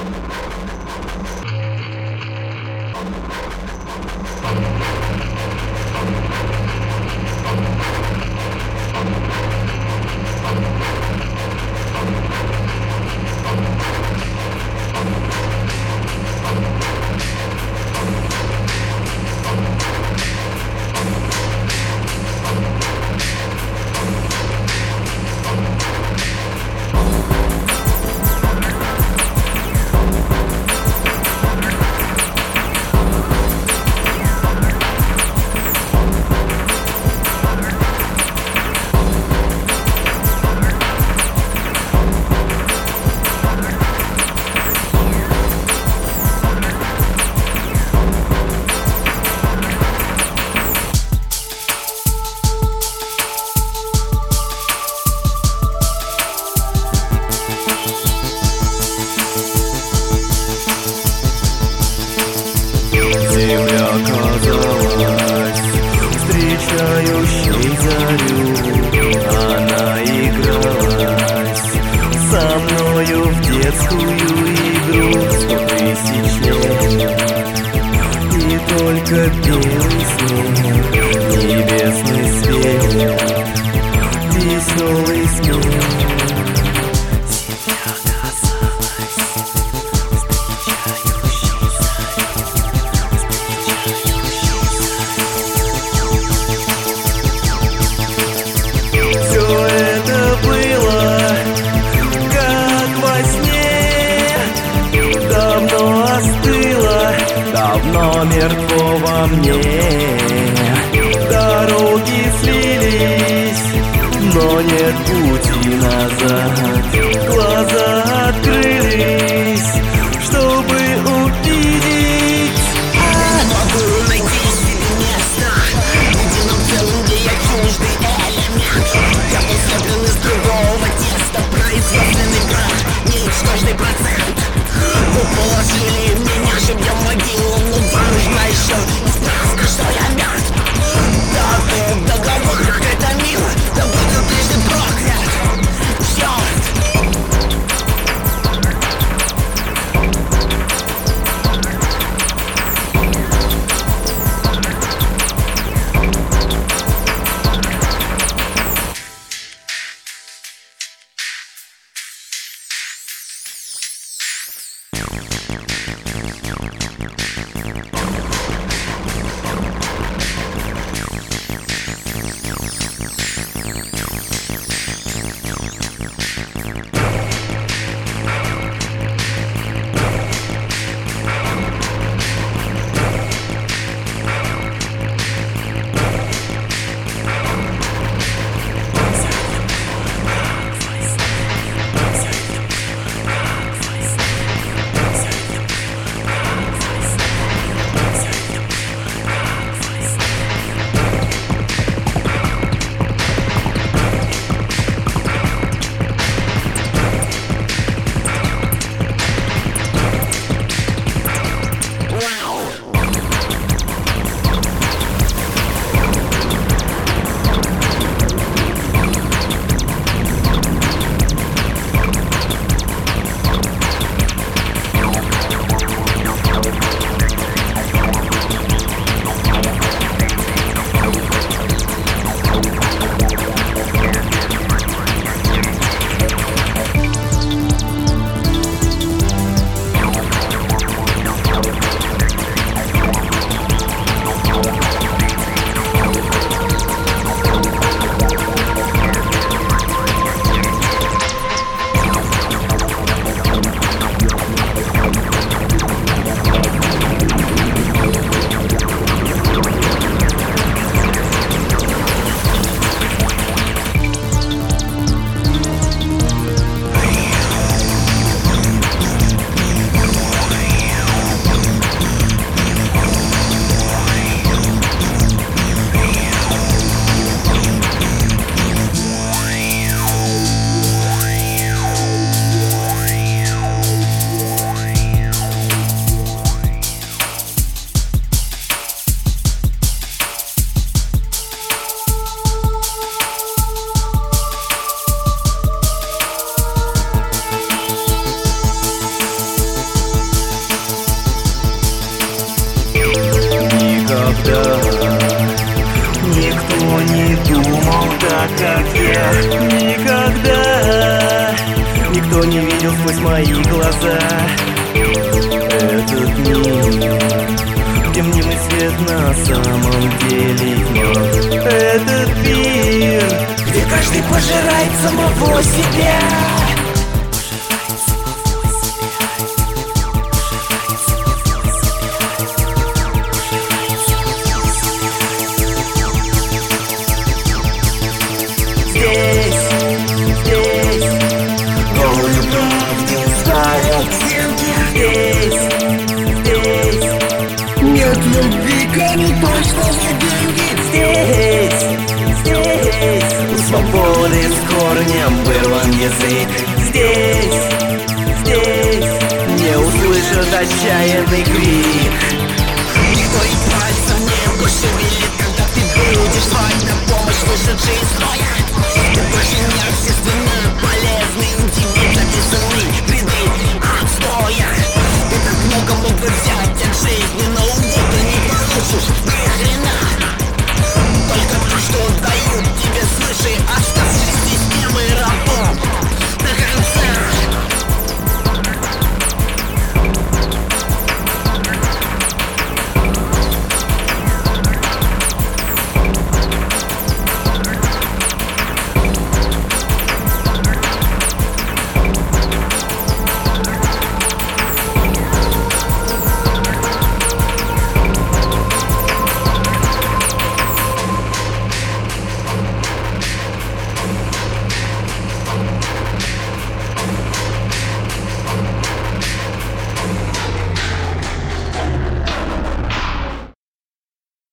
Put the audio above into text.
Земля казалась встречающей зарю, она игралась со мною в детскую игру 100 000 лет. И только белый снег, небесный свет, веселый смех. Давно мертво во мне, дороги слились, но нет пути назад. Глаза открылись, чтобы увидеть. Не могу найти себе место в едином целом, где я чуждый элемент. Я был слеплен из другого теста, производственный прах, ничтожный процент. Вы положили меня себе в могилу, но нужно еще и справка, что я мертв. Да, договор, как это мило, да будет прежде проклят. Черт! никогда никто не думал так, как я. Никогда никто не видел сквозь мои глаза этот мир, где мнимый свет на самом деле тьма. Этот мир, где каждый пожирает самого себя. Нет любви, кроме той, что за деньги. Здесь у свободы с корнем вырван язык. Здесь не услышат отчаянный крик. Никто и пальцем не шевелит, когда ты будешь звать на помощь вышедшие из строя. Ты больше не общественно полезный, интимный, записанный